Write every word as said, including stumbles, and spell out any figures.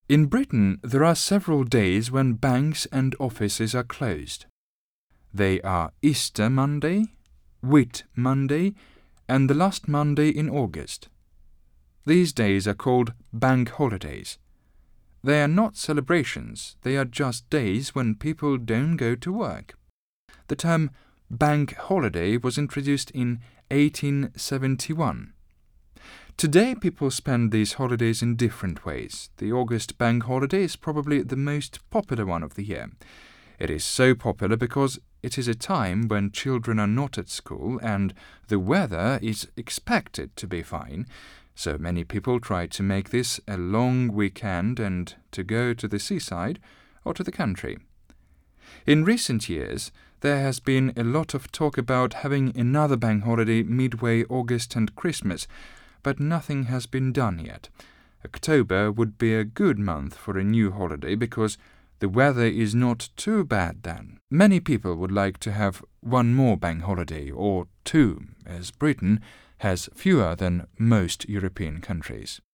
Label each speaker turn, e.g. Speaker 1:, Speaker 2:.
Speaker 1: In Britain, there are several days when banks and offices are closed. They are Easter Monday, Whit Monday, and the last Monday in August. These days are called bank holidays. They are not celebrations, they are just days when people don't go to work. The term bank holiday was introduced in eighteen seventy-one. Today people spend these holidays in different ways. The August bank holiday is probably the most popular one of the year. It is so popular because it is a time when children are not at school and the weather is expected to be fine, so many people try to make this a long weekend and to go to the seaside or to the country. In recent years, there has been a lot of talk about having another bank holiday midway August and Christmas, but nothing has been done yet. October would be a good month for a new holiday because the weather is not too bad then. Many people would like to have one more bank holiday or two, as Britain has fewer than most European countries.